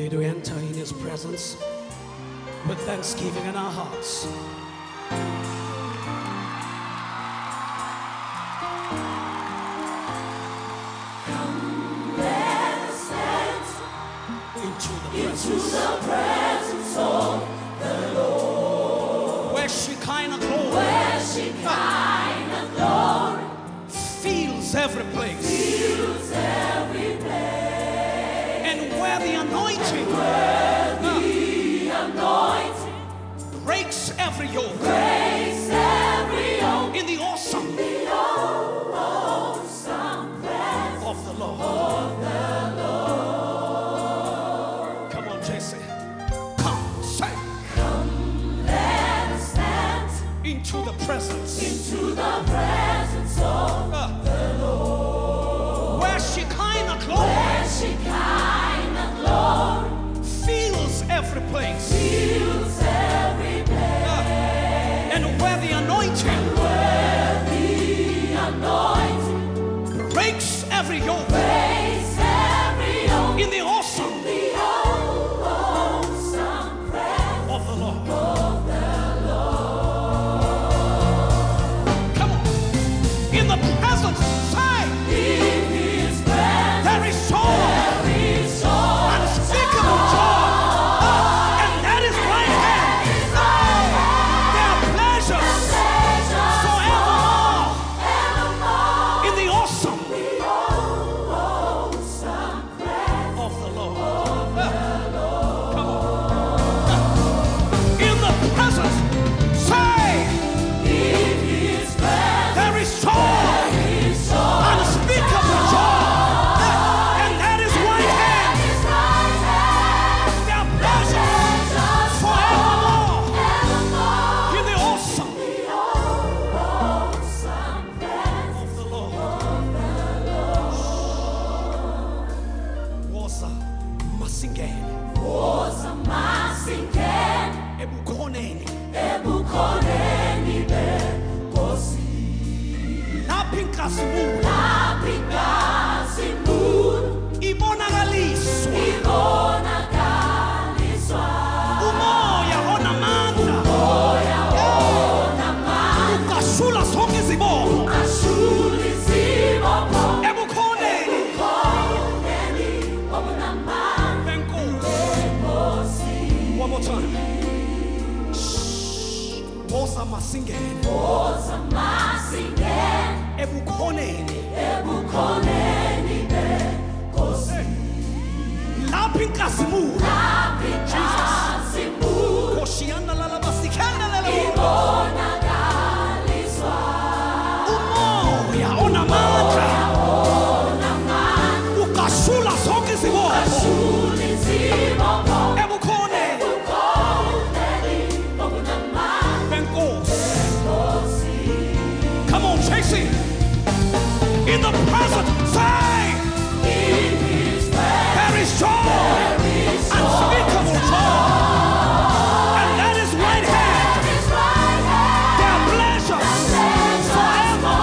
ready to enter in His presence with thanksgiving in our hearts. Come, let us enter Into the presence of the Lord. where Shekinah glory Where Shekinah glory fills every place, fills every place. and where the anointing breaks every yoke. Breaks every yoke. In the awesome The awesome presence of the Lord. of the Lord. Come on, Jesse. Come, say. Come, let us enter Into the presence into the presence of the Lord. where Shekinah glory Where Shekinah glory fills every place, fills every place. and where the anointing Where the anointing breaks every yoke. breaks every yoke. In the awesome The awesome presence of the Lord. of the Come on. In the presence, say, In His presence there is joy, there is joy. unspeakable joy, and that is right hand. There are pleasures forevermore. In the awesome of the Lord. Come on. In the presence, say, there is joy, unspeakable joy, and that is right hand. There are pleasures forevermore. In the awesome of the Lord. Woza masingene ebukhoneni lapho inkazimulo ibonakaliswa umoya onamandla ugasula zonke izibopho ebukhoneni benkosi. One more time. Woza masingene ebukhoneni lapho inkazimulo koshiyana lalabasikana umoya onamandla ugasula zonke izibopho ebukhoneni benkosi. Come on, Tracy. In the present, say, there is joy, unspeakable joy, and that is right hand. There are pleasures forever.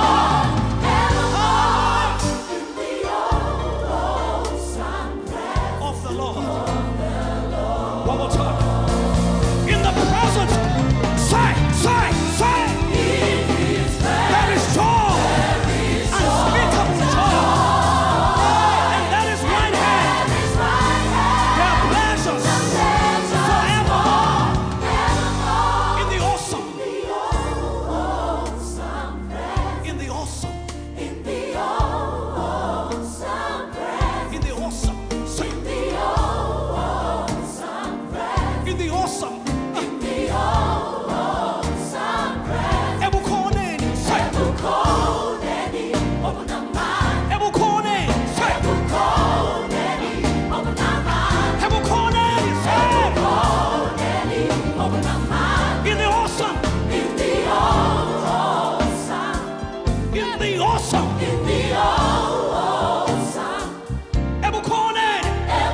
Of the Lord. One more time. In the present, say, there is joy, unspeakable joy, and that is right hand. There are pleasures forever. In the awesome, in the awesome, in the awesome, say, in the awesome. Ebukhoneni, say, ebukhoneni, say, ebukhoneni, say, in the awesome, in the awesome, ebukhoneni.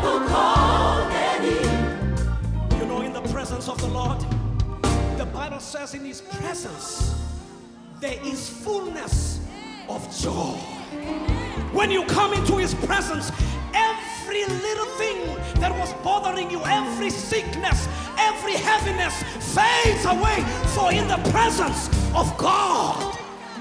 You know, in the presence of the Lord, the Bible says in His presence there is fullness of joy. When you come into His presence, every every little thing that was bothering you, every sickness, every heaviness fades away. For in the presence of God,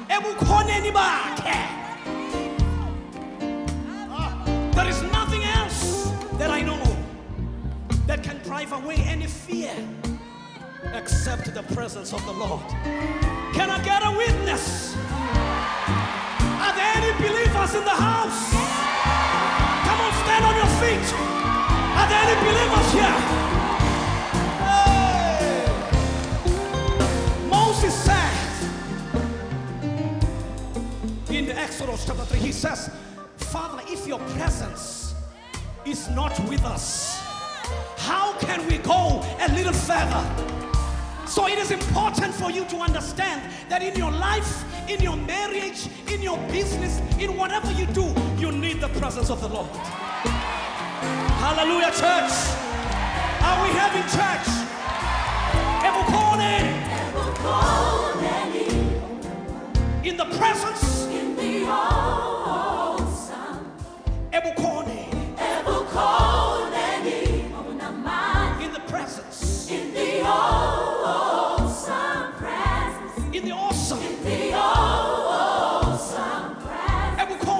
there is nothing else that I know that can drive away any fear except the presence of the Lord. Can I get a witness? Are there any believers in the house? Come on, stand on your feet. Are there any believers here? Hey. Moses said in the Exodus chapter 3, he says, Father, if your presence is not with us, how can we go a little further? So it is important for you to understand that in your life, in your marriage, in your business, in whatever you do, you need the presence of the Lord. Hallelujah, church. Are we having church? In the presence. In the awesome. In the presence. In the awesome presence. In the awesome. In the awesome presence.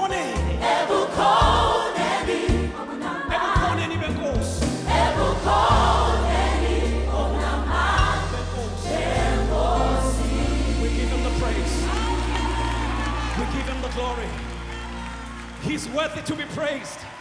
We give him the praise. We give him the glory. He's worthy to be praised.